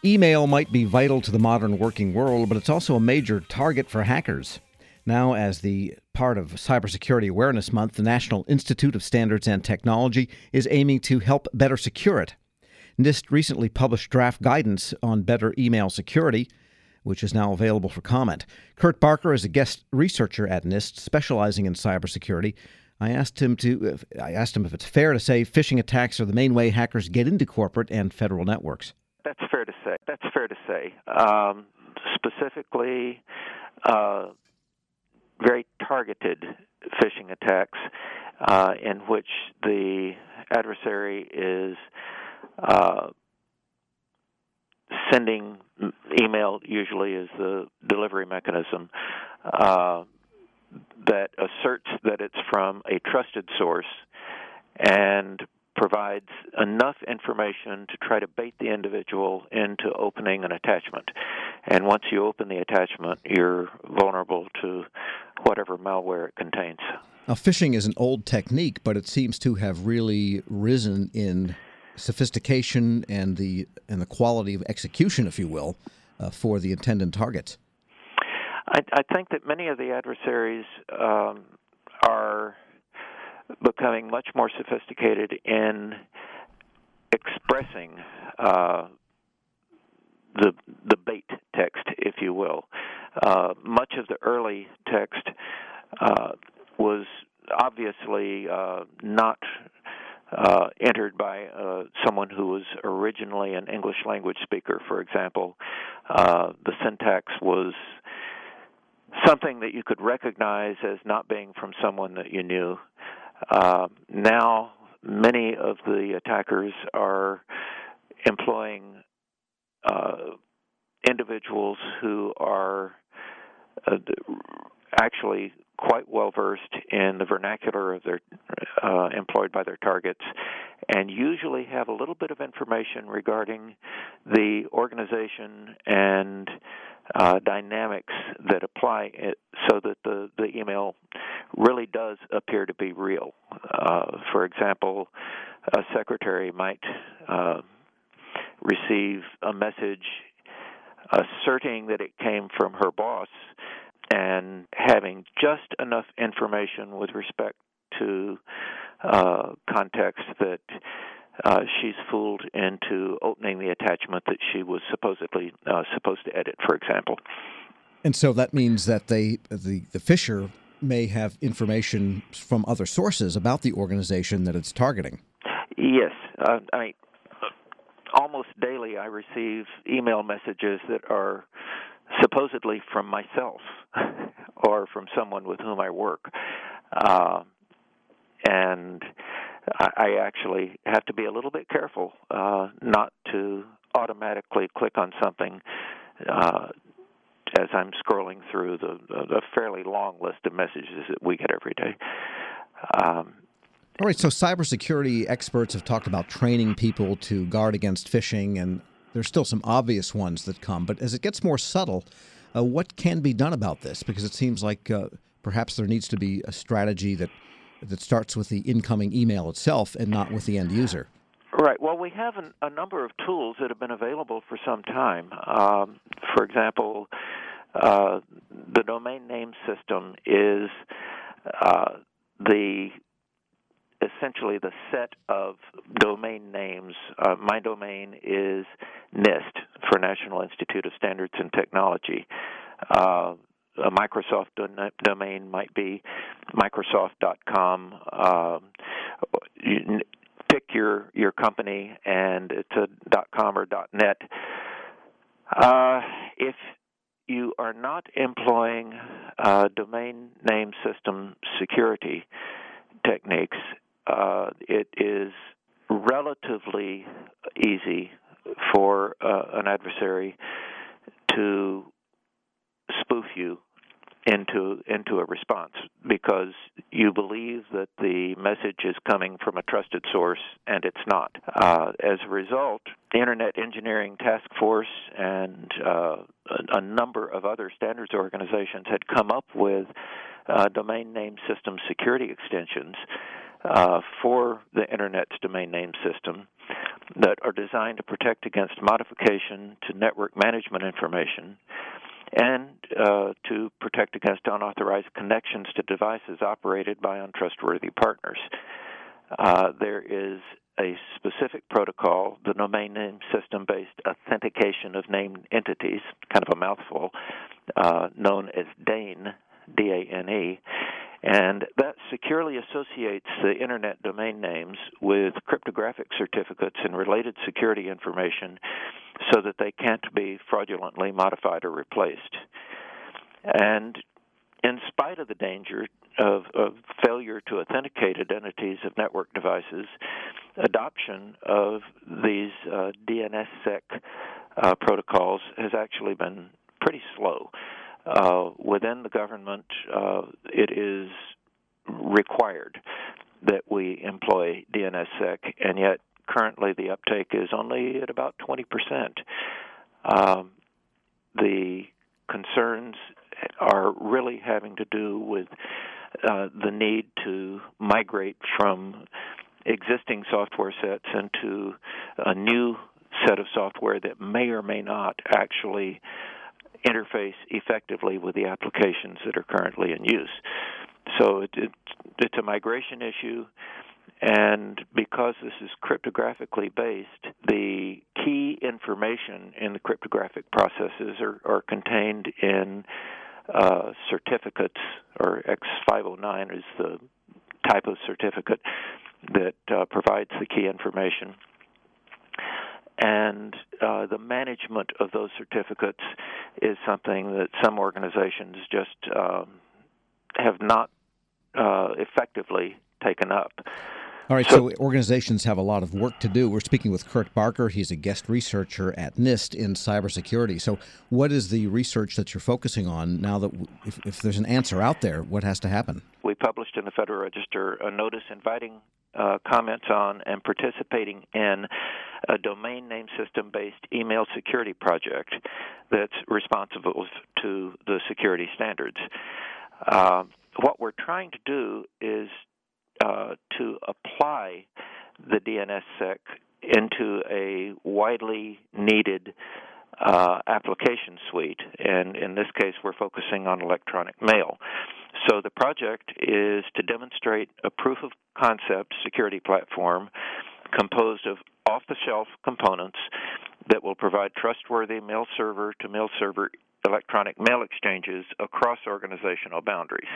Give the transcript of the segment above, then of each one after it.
Email might be vital to the modern working world, but it's also a major target for hackers. Now, as the part of Cybersecurity Awareness Month, the National Institute of Standards and Technology is aiming to help better secure it. NIST recently published draft guidance on better email security, which is now available for comment. Kurt Barker is a guest researcher at NIST, specializing in cybersecurity. I asked him if it's fair to say phishing attacks are the main way hackers get into corporate and federal networks. That's fair to say. Specifically, very targeted phishing attacks in which the adversary is sending email, usually is the delivery mechanism, that asserts that it's from a trusted source and provides enough information to try to bait the individual into opening an attachment. And once you open the attachment, you're vulnerable to whatever malware it contains. Now, phishing is an old technique, but it seems to have really risen in sophistication and the quality of execution, if you will, for the intended targets. I think that many of the adversaries are becoming much more sophisticated in expressing the bait text, if you will. Much of the early text was obviously not entered by someone who was originally an English language speaker, for example. The syntax was something that you could recognize as not being from someone that you knew. Now, many of the attackers are employing individuals who are actually quite well versed in the vernacular of their employed by their targets, and usually have a little bit of information regarding the organization and dynamics that apply it, so that the email really does appear to be real. For example, a secretary might receive a message asserting that it came from her boss and having just enough information with respect to context that she's fooled into opening the attachment that she was supposedly supposed to edit, for example. And so that means that the phisher may have information from other sources about the organization that it's targeting. Yes. Almost daily I receive email messages that are supposedly from myself or from someone with whom I work. And I actually have to be a little bit careful not to automatically click on something as I'm scrolling through the fairly long list of messages that we get every day. All right, so cybersecurity experts have talked about training people to guard against phishing, and there's still some obvious ones that come. But as it gets more subtle, what can be done about this? Because it seems like perhaps there needs to be a strategy that starts with the incoming email itself and not with the end user. Right. Well, we have a number of tools that have been available for some time. For example, the domain name system is essentially the set of domain names. My domain is NIST, for National Institute of Standards and Technology. A Microsoft domain might be Microsoft.com. You pick your company, and it's a .com or .net. If you are not employing domain name system security techniques, it is relatively easy for an adversary to spoof you into a response, because you believe that the message is coming from a trusted source, and it's not. As a result, the Internet Engineering Task Force and a number of other standards organizations had come up with domain name system security extensions for the Internet's domain name system that are designed to protect against modification to network management information and to protect against unauthorized connections to devices operated by untrustworthy partners. There is a specific protocol, the Domain Name System-Based Authentication of Named Entities, kind of a mouthful, known as DANE, D-A-N-E, and that securely associates the Internet domain names with cryptographic certificates and related security information so that they can't be fraudulently modified or replaced. And in spite of the danger of failure to authenticate identities of network devices, adoption of these DNSSEC protocols has actually been pretty slow. Within the government, it is required that we employ DNSSEC, and yet currently the uptake is only at about 20%. The concerns are really having to do with the need to migrate from existing software sets into a new set of software that may or may not actually interface effectively with the applications that are currently in use. So it's a migration issue, and because this is cryptographically based, the key information in the cryptographic processes are contained in certificates, or X509 is the type of certificate that provides the key information. And the management of those certificates is something that some organizations just have not effectively taken up. All right, so organizations have a lot of work to do. We're speaking with Kurt Barker. He's a guest researcher at NIST in cybersecurity. So what is the research that you're focusing on now that if there's an answer out there, what has to happen? We published in the Federal Register a notice inviting comments on and participating in a domain name system-based email security project that's responsible to the security standards. What we're trying to do is to apply the DNSSEC into a widely needed application suite, and in this case we're focusing on electronic mail. So the project is to demonstrate a proof of concept security platform composed of off-the-shelf components that will provide trustworthy mail server to mail server electronic mail exchanges across organizational boundaries.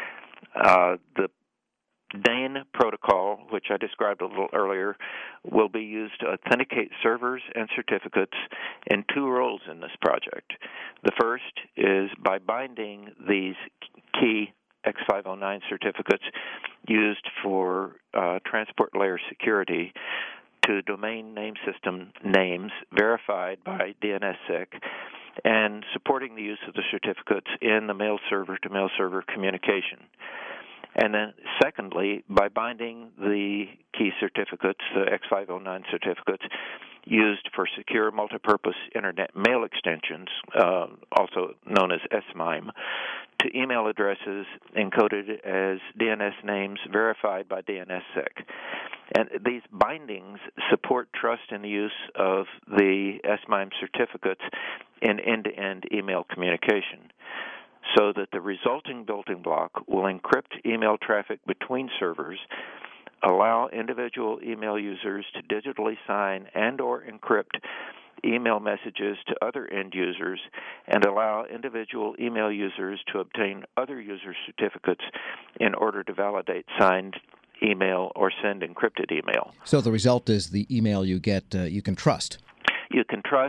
The DANE protocol, which I described a little earlier, will be used to authenticate servers and certificates in two roles in this project. The first is by binding these key X509 certificates used for transport layer security to domain name system names verified by DNSSEC, and supporting the use of the certificates in the mail server to mail server communication. And then secondly, by binding the key certificates, the X509 certificates, used for secure multipurpose internet mail extensions, also known as SMIME, to email addresses encoded as DNS names verified by DNSSEC. And these bindings support trust in the use of the SMIME certificates in end-to-end email communication, so that the resulting building block will encrypt email traffic between servers, allow individual email users to digitally sign and or encrypt email messages to other end users, and allow individual email users to obtain other user certificates in order to validate signed email or send encrypted email. So the result is the email you get, you can trust. You can trust.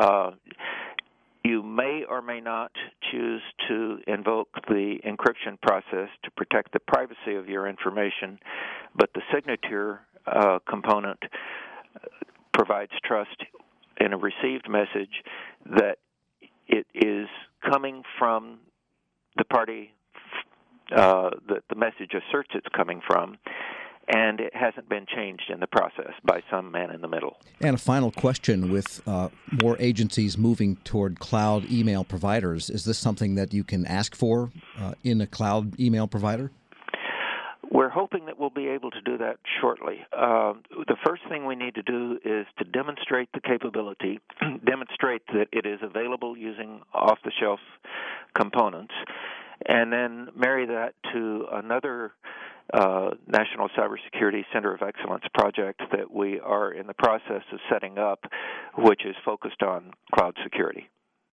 You may or may not choose to invoke the encryption process to protect the privacy of your information, but the signature component provides trust in a received message that it is coming from the party that the message asserts it's coming from, and it hasn't been changed in the process by some man in the middle. And a final question, with more agencies moving toward cloud email providers, is this something that you can ask for in a cloud email provider? We're hoping that we'll be able to do that shortly. The first thing we need to do is to demonstrate the capability, demonstrate that it is available using off-the-shelf components, and then marry that to another National Cybersecurity Center of Excellence project that we are in the process of setting up, which is focused on cloud security.